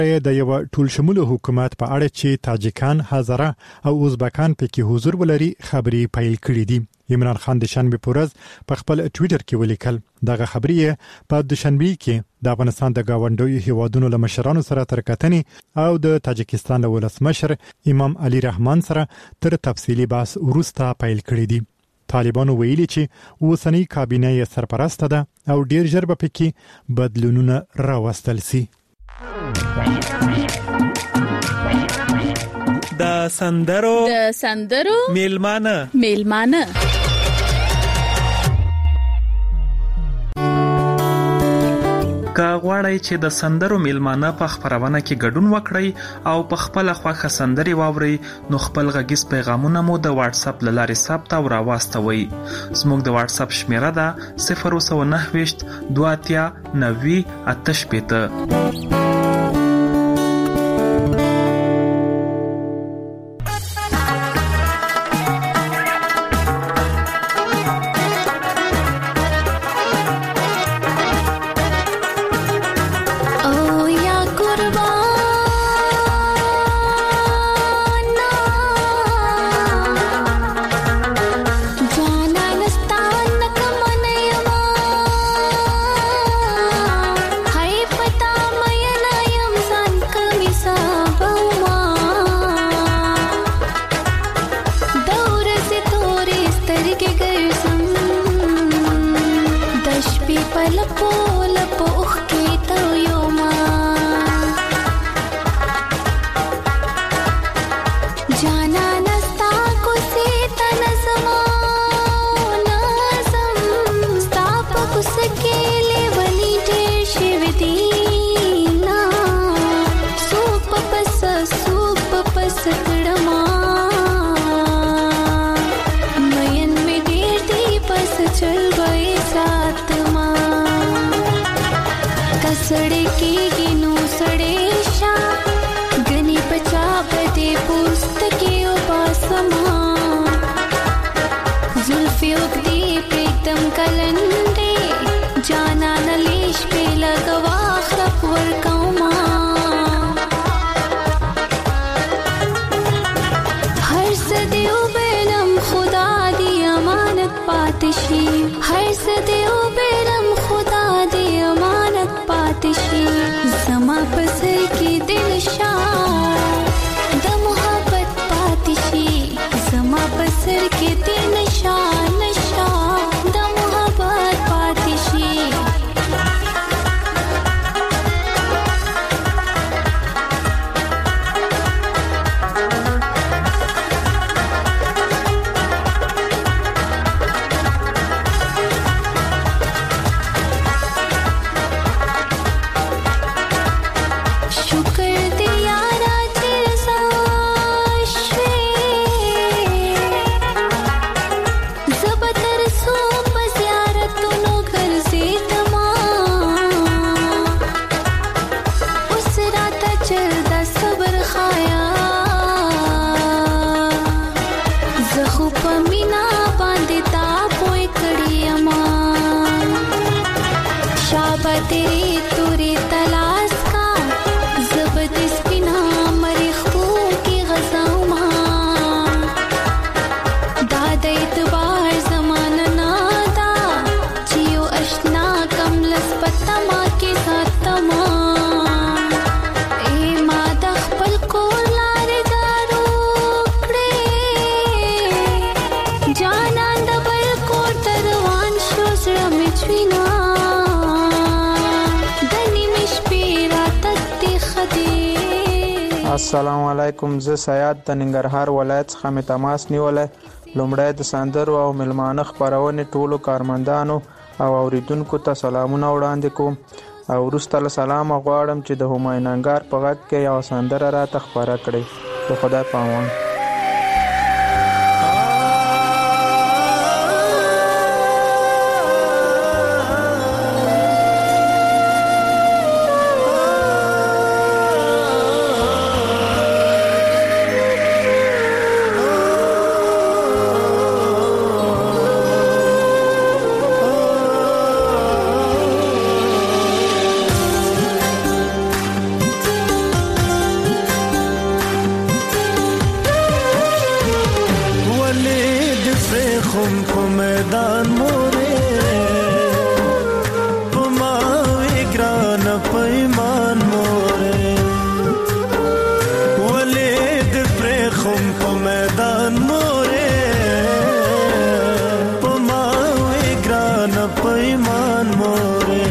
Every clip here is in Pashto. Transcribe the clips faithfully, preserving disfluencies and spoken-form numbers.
د یو ټول شموله حکومت په اړه چې تاجکان، هزاره او ازبکان پکې حضور ولري خبري پیل کړې دي. عمران خان د شنبه پورز په خپل ټوئیټر کې ولیکل دغه خبري په د شنبه کې د افغانستان د گاونډیو هیوادونو له مشرانو سره تر کتنې او د تاجکستان له ولسمشر امام علي رحمان سره تر تفصیلی بحث وروسته پیل کړی دي. طالبانو ویلي چې اوسنۍ کابینه یې سرپرسته ده او ډیر ژر به پکې بدلونونه راوستل شي. د سندرو د سندرو میلمانه میلمانه که غواړئ چې د سندرو میلمانه په خبرونه کې ګډون وکړئ او په خپل خوښه سندري واورئ نو خپل غږیز پیغامونه مو د واتس اپ لارې ثبت او راوستوئ. زموږ د واتس اپ شمیره ده صفر نهه دوه اتیا نوي اته شپږ. السلام علیکم. زه سیاد د ننګرهار ولایت څخه می تماس نیولې. لومړی د سندرو او میلمانه خبرونه ټولو کارمندانو او اوریدونکو ته سلامونه وړاندې کوم او وروسته له سلام غواړم چې د همایون انګار په غږ کې یو سندره راته خبره کړي. د خدای په امان. خم په میدان مورې په ما وی ګران په ایمان مورې ولې د پر خم په میدان مورې په ما وی ګران په ایمان مورې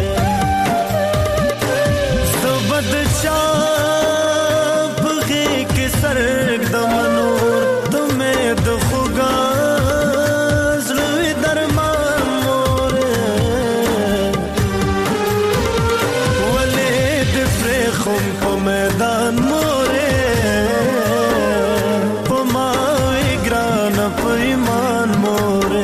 سبد چا پغې کې سرګ د منور تمه د خوګا زړه درمان مورې ولې د پر خم په میدان مورې په ما وی ګران په ایمان مورې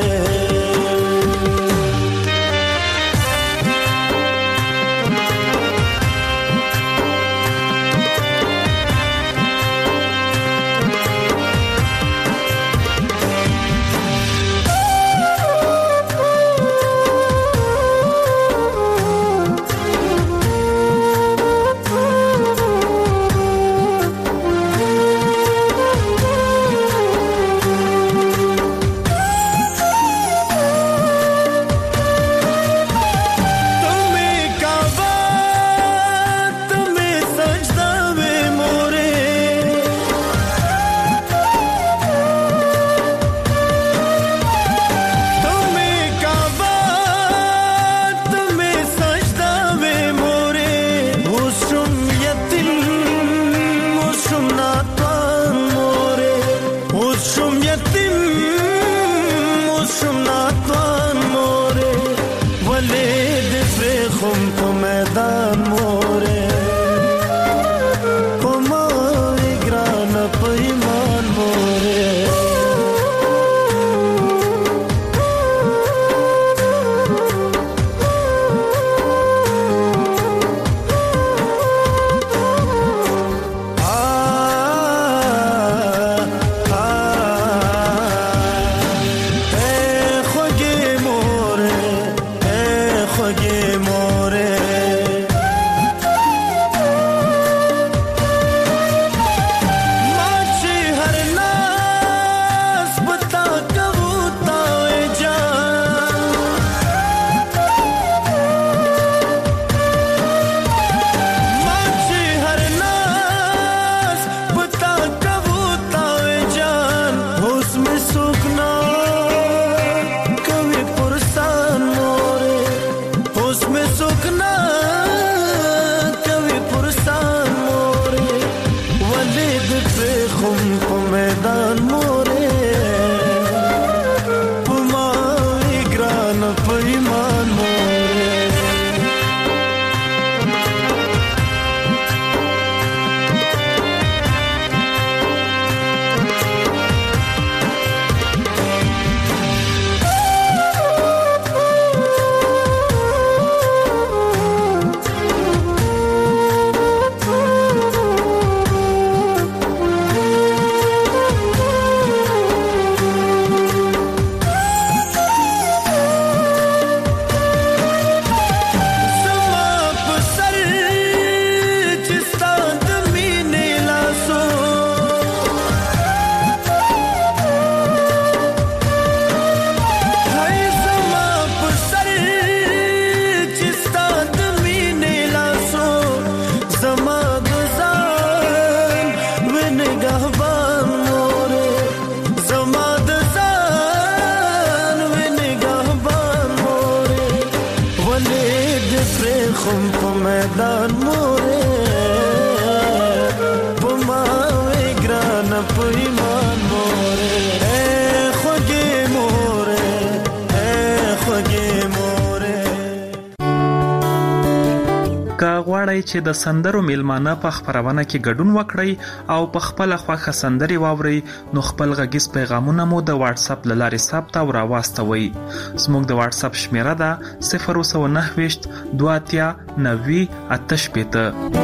غواړئ چې د سندرو میلمانه په خبرونه کې ګډون وکړئ او په خپل خوښه سندري واورئ نو خپل غږیز پیغامونه مو د واتس اپ لارې ثبت او راواستوئ. زموږ د واتس اپ شمیره ده صفر نه نه دوه اتیا نوي اته شپېته.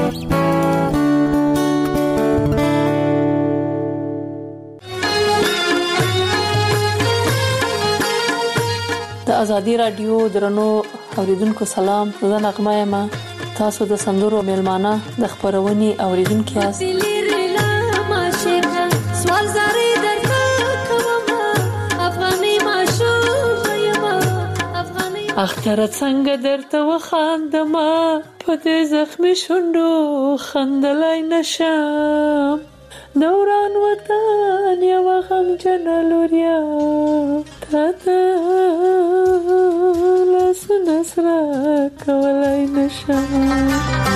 د ازادي رادیو درنو اوریدونکو سلام، زه نغمه یم. تاسو د سندرو میلمانه د خبرونې اوریدونکو یاست. سوال زری در کوم افغاني ماشو اختر څنګه درته وخاندما په دې زخمي شونډو خندلای نشم دوران وطن یو غم جنلوریا تا لاس نسرا کولای نشم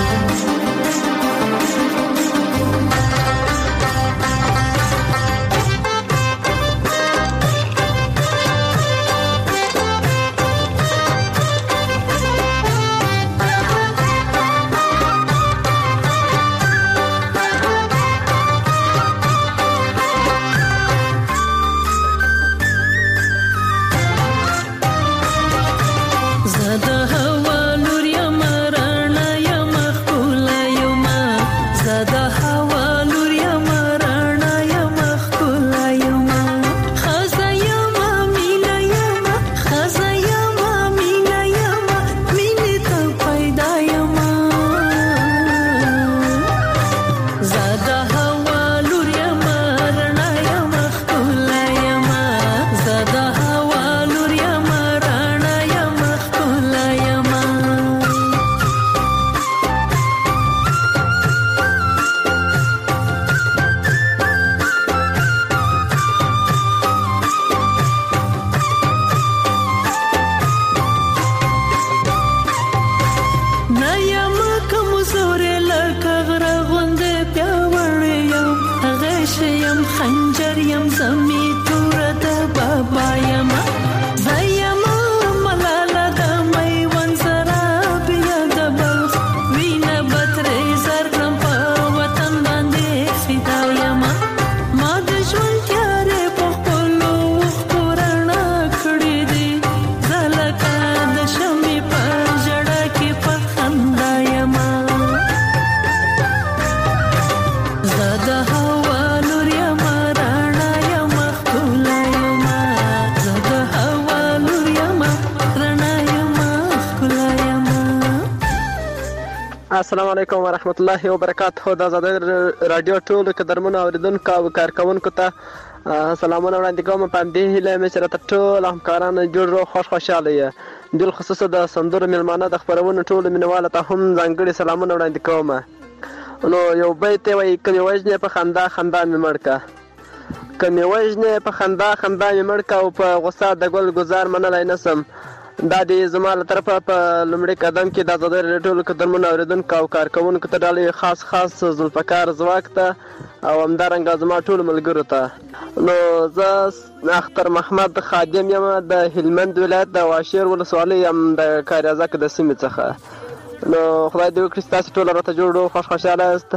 السلام علیکم ورحمت الله وبرکاته. د آزادۍ رادیو ټولو قدرمنو اوریدونکو او کارکونکو ته سلامونه وړاندې کوم. په همدې هیله مې چې راته ټول همکاران جوړ روغ خوش خوشحاله یې. بالخصوص د سندرو میلمانه د خپرونو ټولو مینوالو ته هم ځانګړي سلامونه وړاندې کوم. نو یو بیت یې وایي که مې وژنې په خندا خندا مې مړ که که مې وژنې په خندا خندا مې مړ که او په غوسه د ګل ګزار منلی نسم. دا د زما له طرفه په لومړي قدم کې د آزادۍ رادیو ټولو قدرمنو اوریدونکو او کارکوونکو ته ډالۍ خاص خاص ذوالفقار ځواک ته او همدارنګه زما ټولو ملګرو ته. نو زه اختر محمد خادم یم د هلمند ولایت د واشیر ولسوالۍ یم د کاریازک د سیمې څخه. نو خدای دې وکړي ستاسې ټول راته جوړ خوش خوشحاله یاست.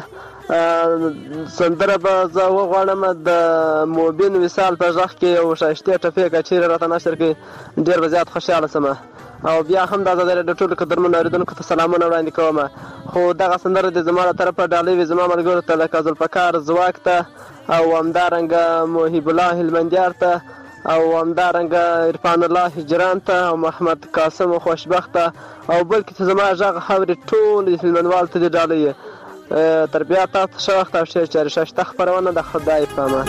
سندره به زه وغواړم د موبین وصال په غږ کې یو ښایستې ټپې که چیرې راته نشر کړي ډېر به زیات خوشحاله شم. او بیا هم د آزادۍ رادیو ټولو قدرمنو اورېدونکو ته سلامونه وړاندې کوم. خو دغه سندره د زما له طرفه ډالۍ وي زما ملګرو ته لکه ذوالفقار ځواک ته او همدارنګه محیب الله هلمندیار ته او همدارنګه عرفان الله هجران ته او محمد قاسم خوشبخت ته او بلکې چې زما غږ اوري ټول هلمندوالو ته دې ډالۍ. تر بیا تاسو ښه وخت او ښې چارې شته خپرونه د خدای په امان.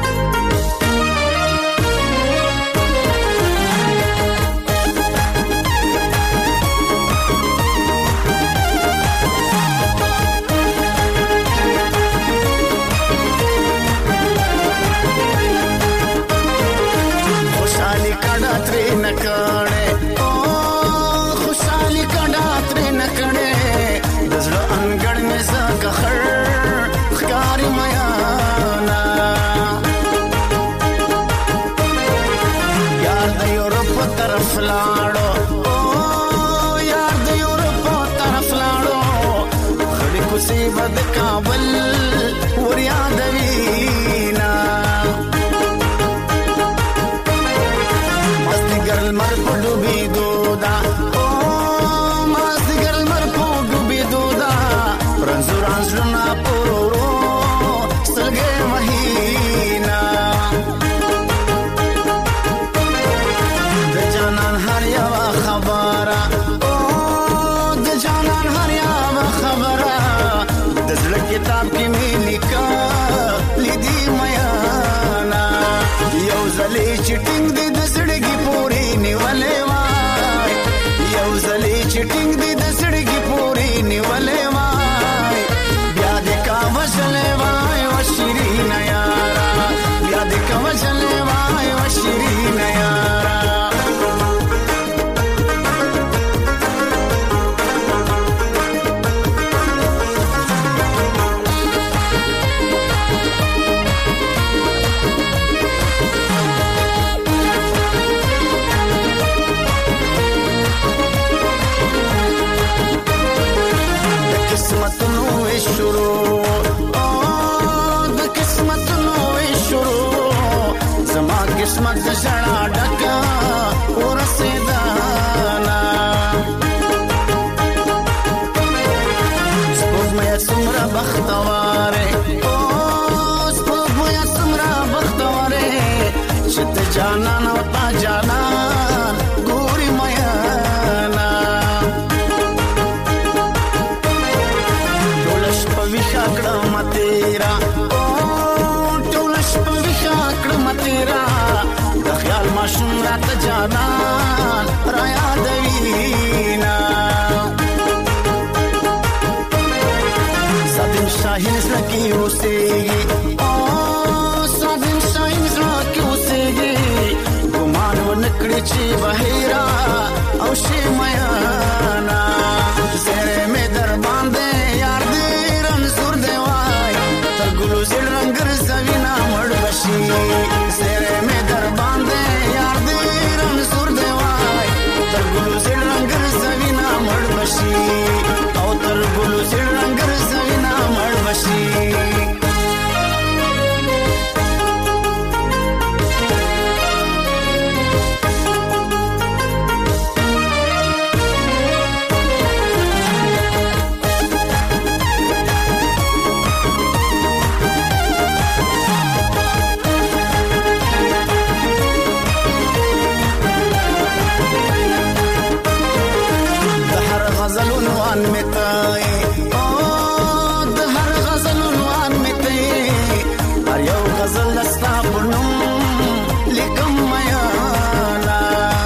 خوشحالي کډه ترې نه کړې او خوشحالي کډه ترې نه کړې د زړه انګړ مې زکه خړ ښکاري میانا یار د یورپ طرف لاړو او یار د یورپ طرف لاړو خړې کوڅې به د کابل ور یادوینا مازدیګر لمر په ډوبېدو ده او مازدیګر لمر په ډوبېدو ده رنځور انځورونه په ورو ورو سترګې وهینا د جانان هر یوه خبره او د جانان هر یوه خبره د زړه کتاب کې مې لیکه وجلې وای و شیرین یارا بیا دې کا وجلې وای و شیرین یارا قسمتونو شروع او د قسمتونو شروع زما قسمت د ژړا ډکا ورسېدانا سپوږمۍ څومره بختواره او سپوږمۍ څومره بختواره چې ته جانان او تا جانان ګوري میانا کړم تیرا او ټولش په ویښه کړم تیرا د خیال ماشوم راته جانان را یادوینا سادم شاهین زړه کې اوسېږي او سادم شاهین زړه کې اوسېږي ګمان ونه کړي چې بهیرا او شي میانا زړه مې در باندې یار ګلو زړ رنگ زوینا مړ بشي سره مې در باندې یار دې رنگ سور دی وای تر ګلو زړ رنگ زوینا مړ بشي او تر ګلو زړ رنگ زوینا مړ بشي غزل عنوان میں تای او د هر غزل عنوان میں تای هر یو غزل استا پنوم لیکم میانا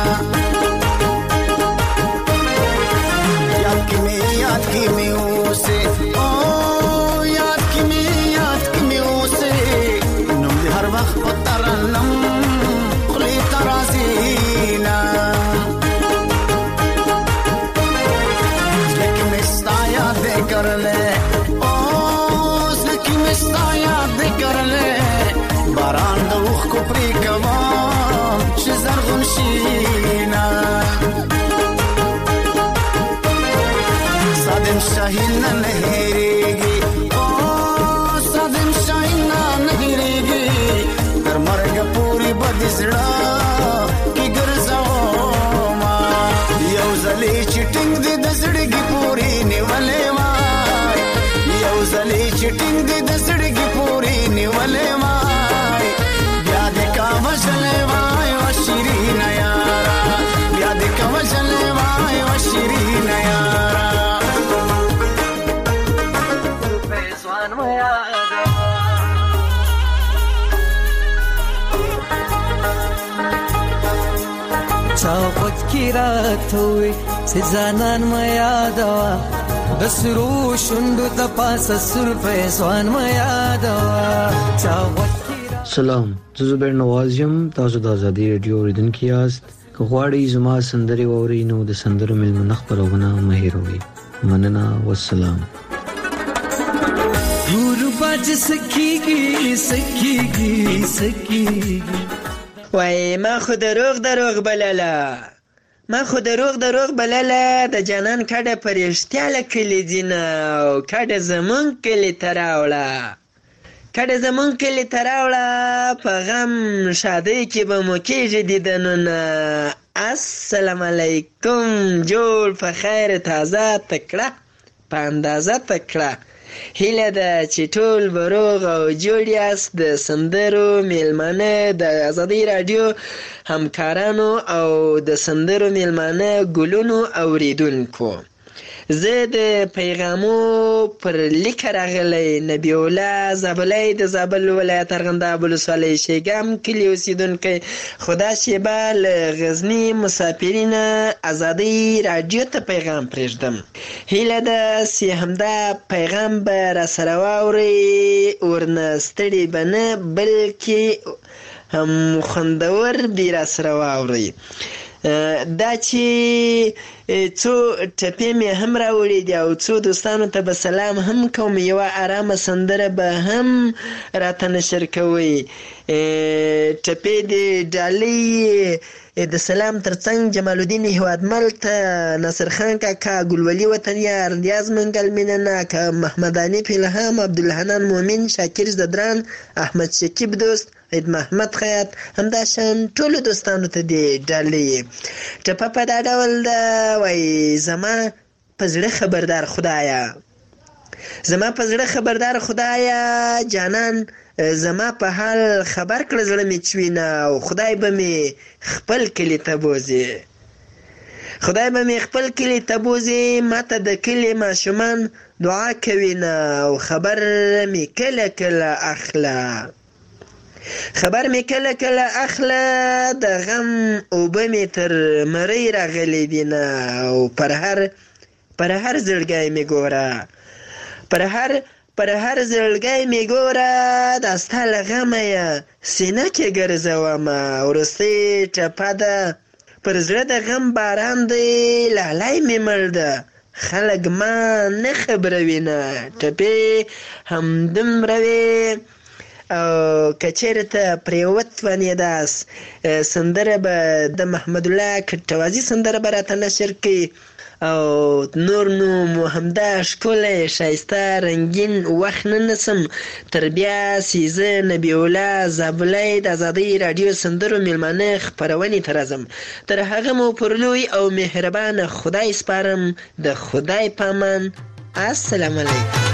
یاد کی می یاد کی می اوسه او یاد کی می یاد کی می اوسه نوم دی هر وخت پترنم خلی ترازینا कर ले ओ सखी में याद कर ले باران د وخ کو پری کما شزر غمشینا صادم شاهین نه هریږي او صادم شاهین نه هریږي تر مرګ پوری بد زړه کی ګرځاو ما یو زلی چټنګ دې د زړګي پوری نیولې زلی چټینګ دې د زړګي پوری نیولې وای بیا دې کا وجلې وای و شیرین یارا بیا دې کا وجلې وای و شیرین یارا په ځوان میا چاوت کی رات ہوئی سے زانان میا دوا دسرو شندو تپاس سر پیسوان میادوا چاوت سلام زه زبیر نواز یم تاسو د ازادي رادیو اوریدونکي یاست که غواړئ زما سندرې واورئ نو د سندرو مېلمنه خپرونه مه هېروئ مننه والسلام غربت سکیږي سکیږي سکیږي وای ما خو دروغ دروغ بلله ما خو دروغ دروغ بلله د جانان کډه پرشتیا لکلی دینه او کډه زمون کلی تراوله کډه زمون کلی تراوله په غم شادی کې به مو کېږي دیدنونه السلام علیکم جوړ په خیر تازه تکړه په اندازه تکړه هیله ده چې ټول به روغ او جوړ یاست د سندرو میلمانه د ازادي راډیو همکارانو او د سندرو میلمانه ګلونو اوریدونکو زه د پیغامو پر لیک راغلی نبی الله زابلی د زابل ولایت ارغنداب ولسوالۍ شیګام کلي اوسېدونکی خو دا شیبه له غزني مسافرینه ازادۍ راډیو ته پیغام پرېږدم. هیله ده چې همدا پیغام به راسره واورئ، ورنه ستړي به نه بلکې هم خوندور دې راسره واورئ. دا چې څو ټپې مې هم راوړي دي او څو دوستانو ته به سلام هم کوم، یوه ارامه سندره به هم راته نشر کوئ. ټپې د ډالۍ د سلام ترڅنګ جمال الدین هیوادمل ته، ناصر خان کاکا، ګلولي وطنیار، ریاض منګل مینه‌ناک، محمداني فلهام، عبدالحنان مومن، شاکر زدران، احمد شکیب دوست، عید محمد خیاط، همداشان ټولو دوستانو ته دې ډالۍ. ټپه په دا ډول ده، وایي زما په زړه خبردار خدایه، زما په زړه خبردار خدایه، جانان زما په حال خبر کړه زړه مې چوینه، او خدای به مې خپل کلي ته بوځي، خدای به مې خپل کلي ته بوځي، ماته د کلي ماشومان دعا کوي نه، او خبر مې کله کله اخله، خبر مې کله کله اخله، د غم اوبه مې تر مرۍ راغلي دي نه، او پر هر پر هر زړګی مې ګوره، پر هر پر هر زړګی مې ګوره، دا ستا له غمه یې سینه کې ګرځومه، وروستۍ ټپه ده، پر زړه د غم باران دی، لالی مې مړ ده، خلک ما نه خبروي نه. ټپې همدومره وې، او که چېرته پرې وتوانېداست سندره به د محمد الله کټوازي سندره به راته نشر کړي، او نور نو مو همدا ښکلی ښایسته رنګین وخت نه نسم تر بیا چې زه نبی الله زابلی د ازادۍ راډیو سندرو میلمانه خپرونې ته راځم. تر هغه مو پر لوی او مهربانه خدای سپارم. د خدای په امان. السلام علیکم.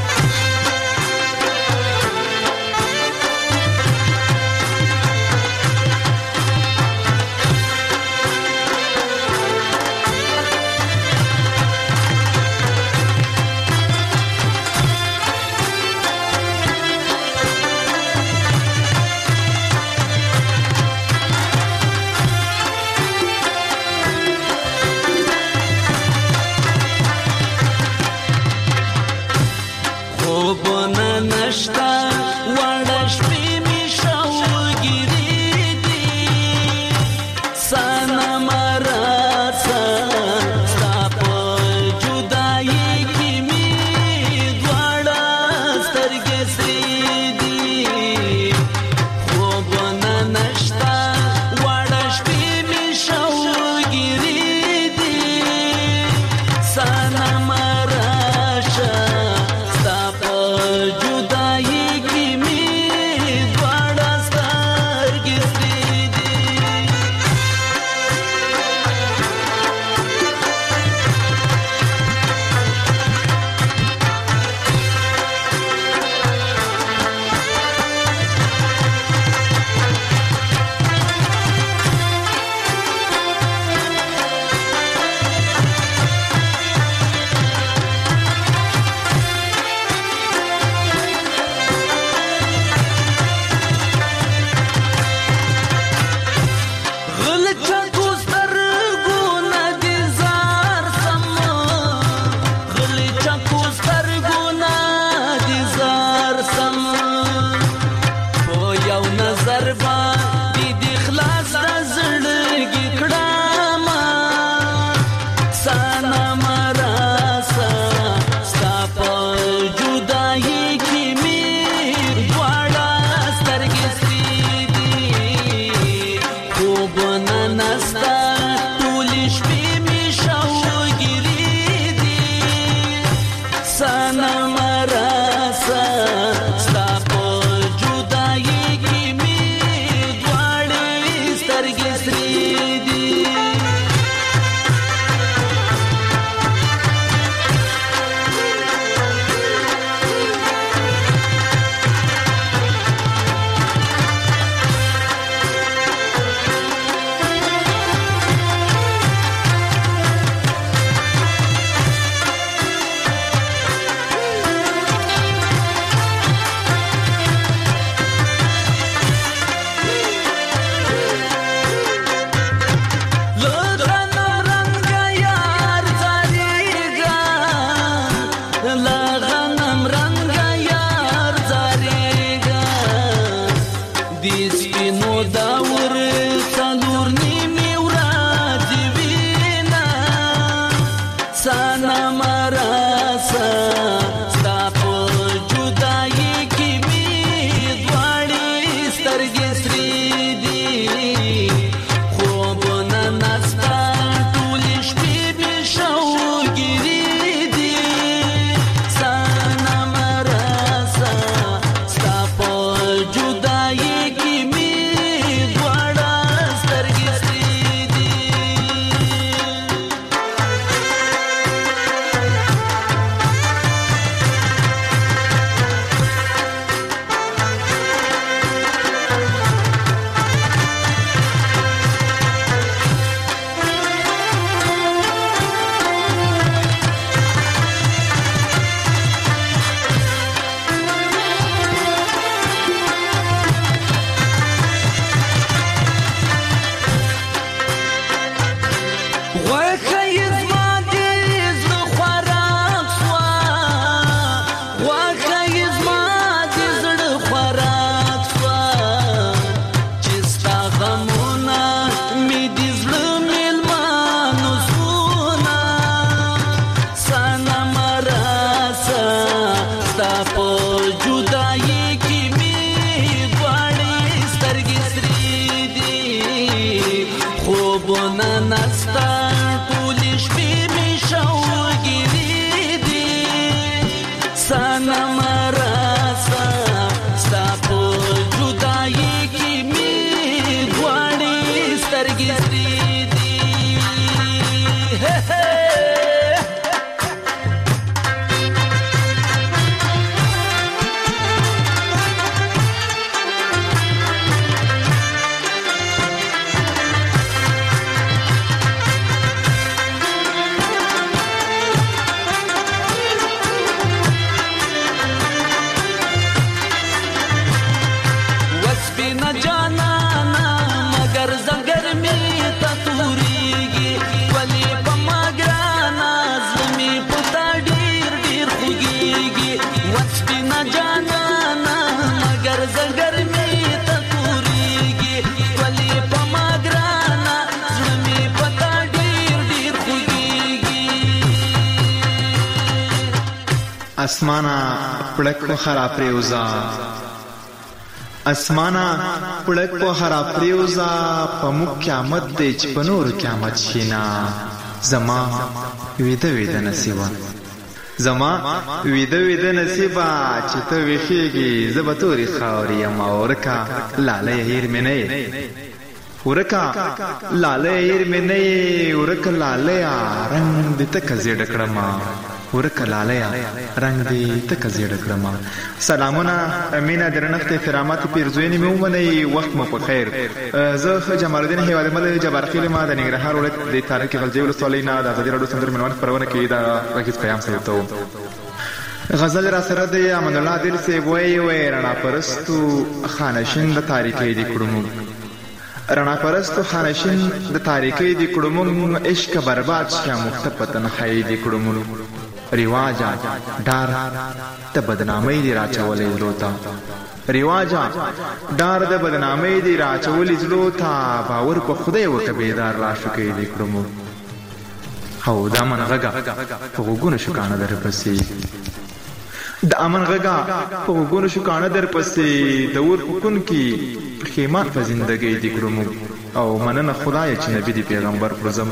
اسمانا پړک په خراب پریوزا اسمانا پړک په خراب پریوزا په مو قیامت دی چې په نور قیامت شینا زما ویده ویده نصیبا زما ویده ویده نصیبا چې ته ویخیږي زه به تورې خاورې یم ورکه لاله هیر مې نه یې ورکه لاله هیر مې نه یې ورکه لاله رنګ دې تکه زیډه کړمه ورکه لاله رنګ دې تکه زیډه کړمه. سلامونه مینه درنښت احترامات پیرزوینې مې ومنئ وخت مو په خیر. زه جمال الدین هیوادي مل جبارخیل ما د ننګرهار ولایت د تاریخ غلجی ولسوالۍ نه د ازادي راډیو سندرو ملوان خپرونه کې د غږیز پیغام سره ته غزل را سره د امان الله دل صاحب وایي وایي رڼا پرستو خانشین د تاریخي دي کړمو رڼا پرستو خانشین د تاریخي دي کړمو عشق برباد شه مختفه تنهایی دي کړمو رواجا ډار د بدنامۍ دی راچولې زلوتا رواجا ډار د بدنامۍ دی راچولې زلوتا باور په خدای وکړه بیدار را شو کې دی کړمو او دا من غږه په غوګونو شو کانه در پسې د امن غږه په غوګونو شو کانه در پسې د ور حکم کې خیمات په زندګۍ دی کړمو او مننه خدای چې نبی دی پیغمبر پر زمو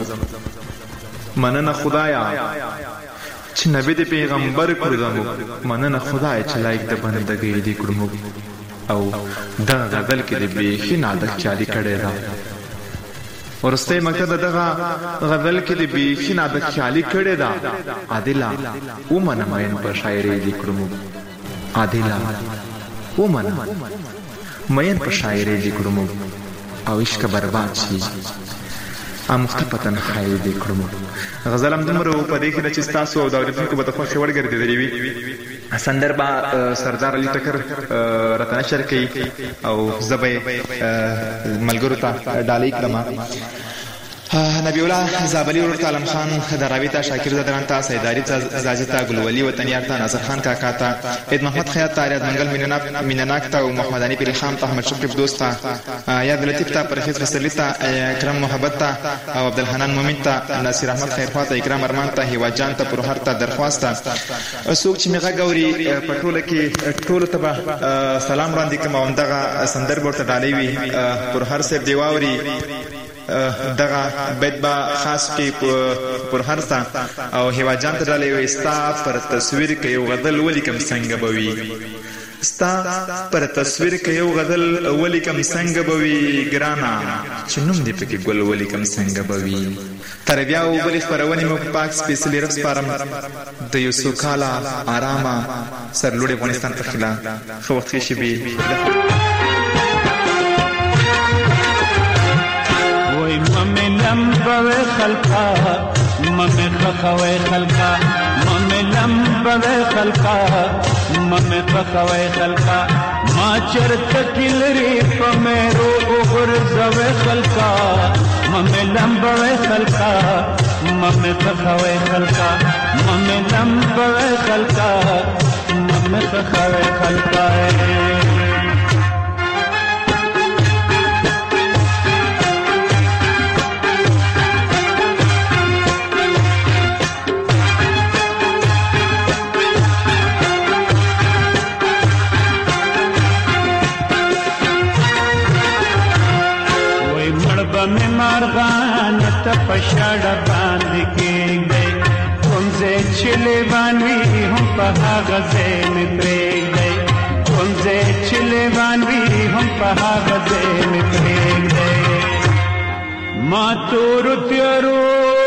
مننه خدایا چې نبی د پیغمبر کړو مننه خدای چې لایق د بندګۍ دی کړو او دا غزل کې د بیخي نادک چالي کړي دا ورسته مقصد دغه غزل کې د بیخي نادک چالي کړي دا عادله ومنه مین په شاعري دی کړو عادله ومنه مین په شاعري دی کړو او عشق برباد شي ا مختفه تنهایی دی کړم. غزل هم دومره په دې کې چې تاسو او د اوریدونکو به د خوښې وړ ګرځېدلې وي. سندربه سردار علي ټکر راته نشر کوي او زه به ملګرو ته ډالۍ کړم. نبی الله زابلی ورته عالم خان دراویتا شاکر زدران تا سیداری تا زاجتا گلولی وطنیار تا ناصر خان کاکا تا اید محمد خیاط تا ریاض منگل مینناک تا و محمد علی پیری خان تا احمد شکریف دوست تا یاد لطیف تا پرخیز رسلی تا اکرم محبت تا او عبدالحنان مومن تا ناصر احمد خیرخوا تا اکرام ارمان تا هیواد جان تا پروهر تا درخواست تا سوک چې میغه ګوري په ټوله کې ټولو ته سلام وړاندې کوم او دغه سندر ورته ډالۍ وي پروهر صاحب دی واوري دغه بیت با خاص کې پر هرستا او هیواد جان ته ډالۍ وي ستا پر تصویر کې یو غزل ولیکم څنګه بوي ستا پر تصویر کې یو غزل ولیکم څنګه بوي ګرانا چې نوم دې پکې ګل ولیکم څنګه بوي تر بیا وبلې خبرونه مو پاک سپیشلی رقص پارم د یوسف کالا آرامه سرلوړي افغانستان په خلاف خو وخت شي به مملم بوي خلقا مم خخوي خلقا مملم بوي خلقا مم خخوي خلقا ما چرت کلری پمرو غرزوي خلقا مملم بوي خلقا مم خخوي خلقا مملم بوي خلقا مم خخوي خلقا में मारगान तपशड़ बांध के गए तुमसे छिले बानवी हम पहा गजे में प्रेग गए तुमसे छिले बानवी हम पहा गजे में प्रेग गए माँ तो रुत्यरो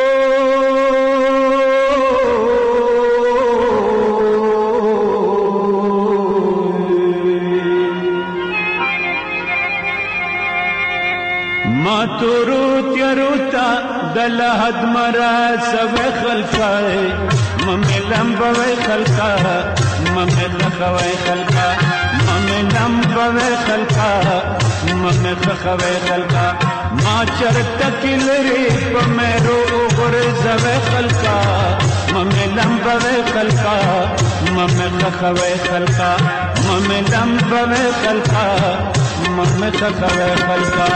تروت يروتا دلهد مرا سوي خلقا مملم بوي خلقا ممل خوي خلقا مملم بوي خلقا ممل خوي خلقا ما چرت کلری پمرو غرزوي خلقا مملم بوي خلقا ممل خوي خلقا مملم بوي خلقا ممل خوي خلقا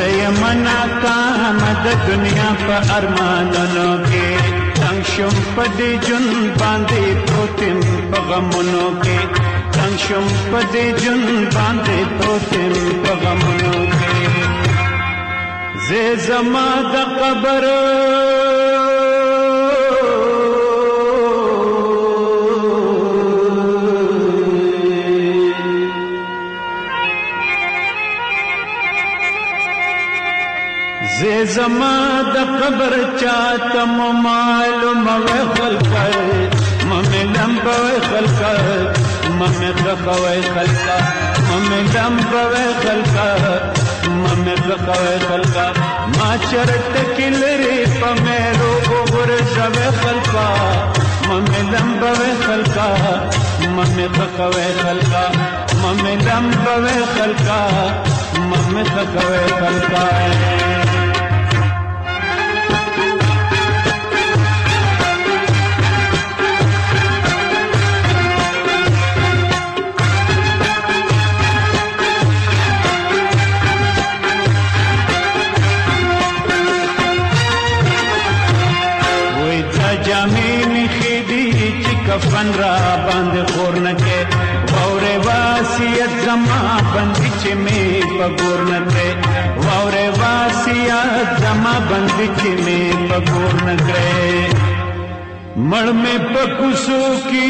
زیمنا کام د دنیا په ارمانونو کې تنگ شم په دې جون باندې پروتم په غمونو کې تنگ شم په دې جون باندې پروتم په غمونو کې زه زما د قبر زه زما د قبر چاته معلوم و خلق ممه لمب و خلق ممه خخوي خلق ممه لمب و خلق ممه خخوي خلق ما چرت کلری پمرو وګور زو خلق ممه لمب و خلق ممه خخوي خلق ممه لمب و خلق ممه خخوي خلق کفن را باندې خور نه کې ووره واسیت زما باندې چې می پګور نه کې ووره واسیت زما باندې چې می پګور نه کې مړ مې پکوسو کې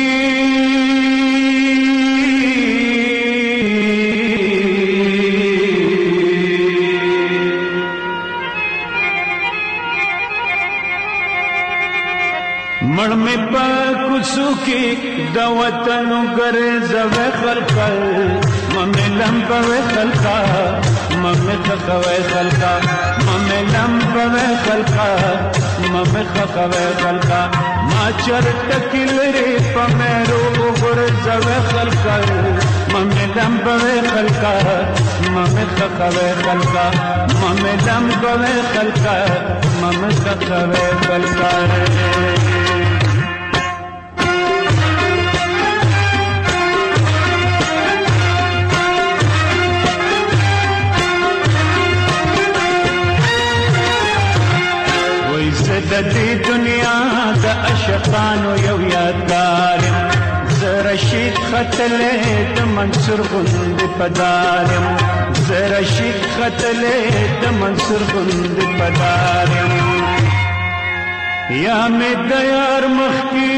مړ مې پکوسو کې د وطن ګرځو خلق ممه لمبه خلق ممه خخوي خلق ممه لمبه خلق ممه خخوي خلق ما چرت کلری پمرو ګرځو خلق ممه لمبه خلق ممه خخوي خلق ممه لمبه خلق ممه خخوي خلق د دې دنیا د عاشقانو یو یادګار زه رشید خطلې د منصور غوند پدارم زه رشید خطلې د منصور غوند پدارم یا مې د یار مخکی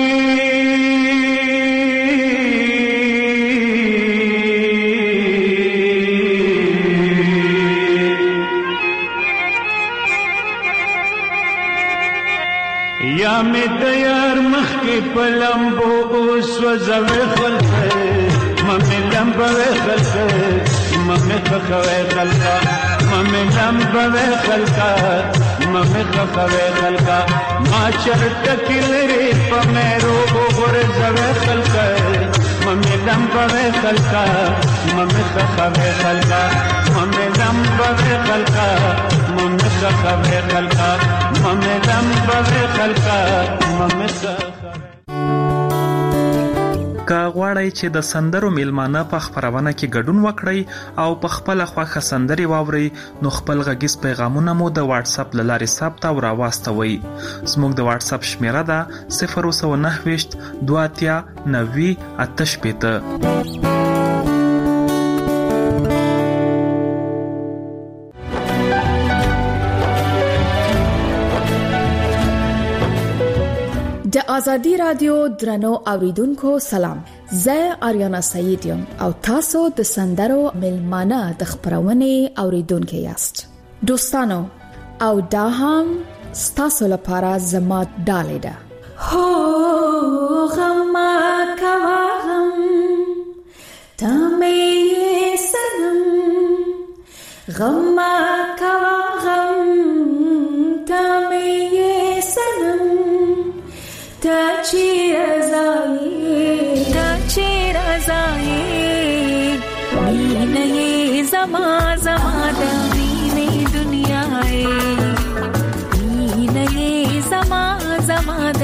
یا می د یار مخ کې پلمبو اوس وزو خلق ممه لمبو خلق ممه خخوي خلق ممه لمبو خلق ممه خخوي خلق ما چرت کلری پمرو ګرځو خلق ممه لمبو خلق ممه خخوي خلق ممه لمبو خلق ممه خخوي خلق ممه لمبو خلق ممه که غواړئ چې د سندرو میلمانه په خپرونه کې ګډون وکړئ او په خپل خوښه سندري واورئ نو خپل غږیز پیغامونه مو د واتس اپ له لارې ثبت او راواستوئ. زموږ د واتس اپ شمیره ده صفر نهه ویشت دوه اتیا نوي اته شپېته. د ازادي رادیو درنو اوریدونکو سلام. زه آریانا سعید یم او تاسو د سندرو میلمانه د خبرونه اوریدونکو یاست. دوستانو او دا هم ستاسو لپاره زما ډالۍ ده. هو غم کا غم تمه سنم غم کا غم تمه سنم تا چیر زایی تا چیر زایی مینه زما زما د مینه دنیا ای مینه زما زما د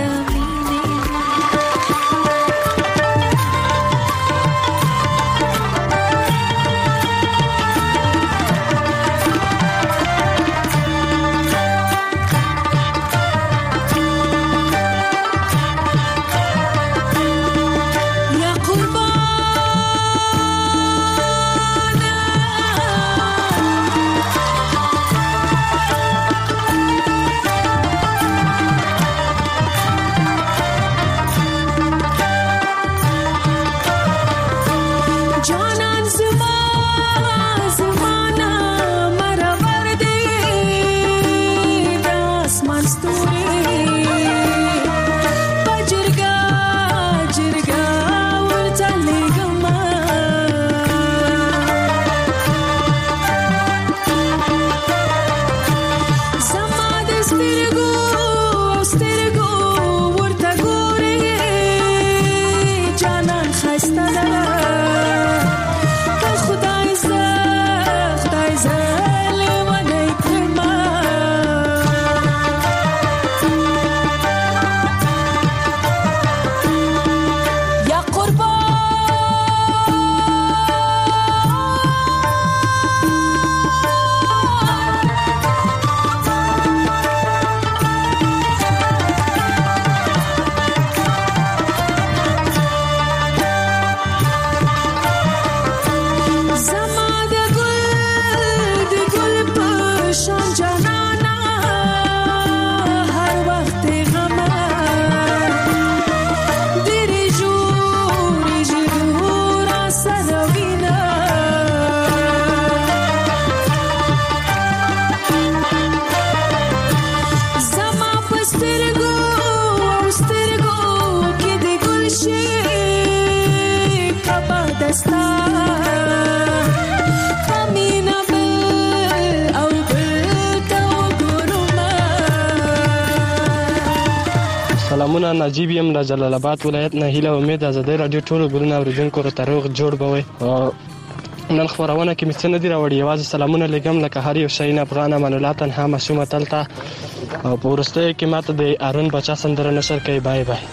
سلامونه. نجیب یم له جلال آباد ولایت نه. هیله امید ازادي رادیو ټولو ګلونه اوریدونکو ته روغ جوړ بوي. نن خبرونه کې مڅ نه دی راوړي، یوازې سلامونه لګم لکه هر یو شین افغان امانالله تنها معصومه تلته او په ورسته کې ماته د ارون بچا سندره نشر کوي. بای بای.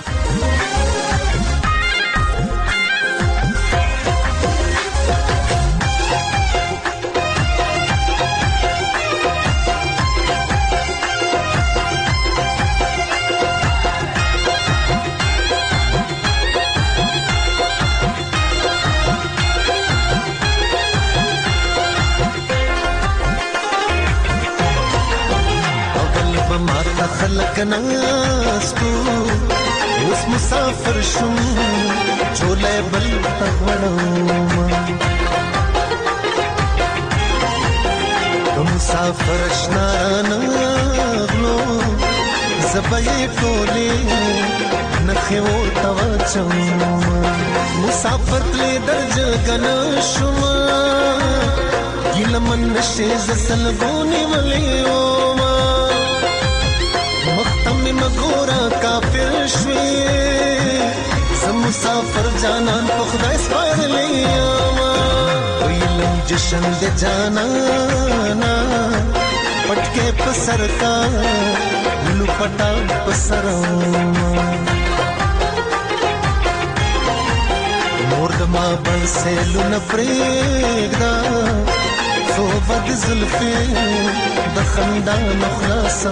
خلق ناستو اوس مسافر شم چولې بل تغړم کوم مسافر شنا نغلو زبې ټولې نخې ورته وچم مسافر تلې درج غن شم ګلمن نشه زسل بونی مليو مختم مګورا کافر شوي زم مسافر جانان په خدای سپارلې ما ویلم جشن دې جانانا پټکه په سر کا لپټا په سر مور د ما بل سه لون فريدا سو بد زلفي د خندان خلاصم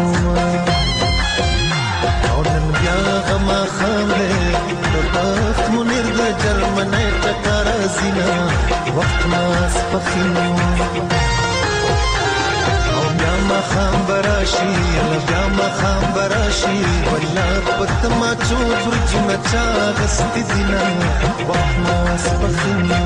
او نن بیا غما خامله د بخت منیر د جرمنه ټکر زینا وخت ما سپخینو او بیا ما خام براشي او بیا ما خام براشي ولا پت ما چوت ورچنا چا غست زینا وخت ما سپخینو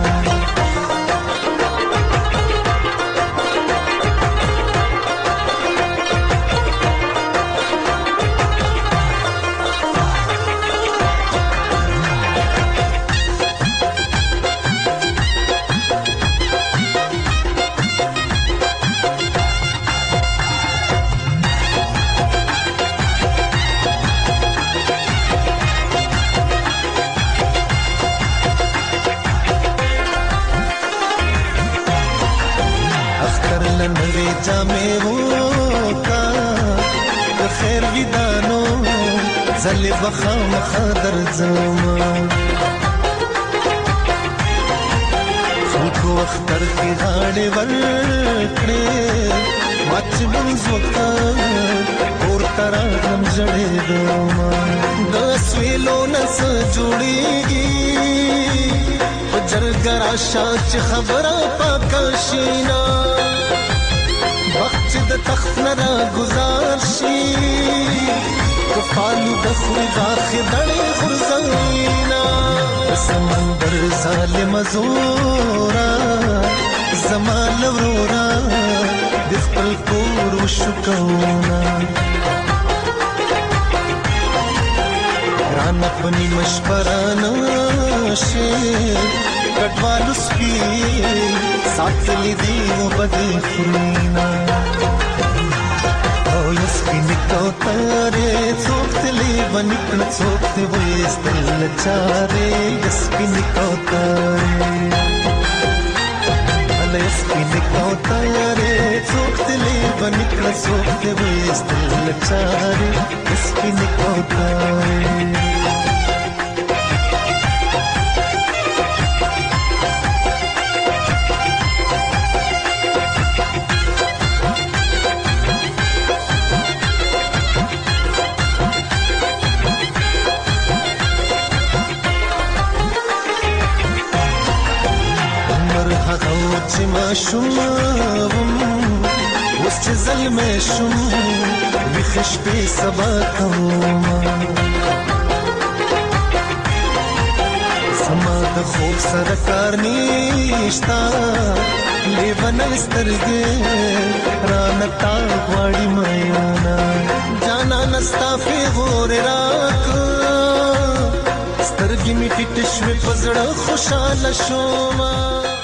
زلی بخام خادر زمان خلقو اختر کی غاڑی ورکڑی مچ منز وقتا اور تراغم جڑی دامان دسویلو نس جوڑی گی جرگر آشاچ خبرا پاکاشینا وقت د تخت نرا گزارشی کفالو دخوی باخی دڑی خرزائینا سمندر ظالم زورا زمال ورورا دخپل کور شکونا ران اپنی مشپرانا شیر کٹوالو سپی ساتھ لی دیو بدی خرینا او یسکی نکو تارے څوک تلی ونکن څوک تی وستل چارے یسکی نکو تارے ال یسکی نکو تارے څوک تلی ونکن څوک تی وستل چارے یسکی نکو تارے چې ما شوم اوس چې ظلم شوم ویښ شپې سبا کوم زما د خوب سره کار نشتا لیونی سترګې رانه تا غواړي میانا جانا نستا فیغور راک سترګې مې ټیټ شوې په زړه خوشحاله شوم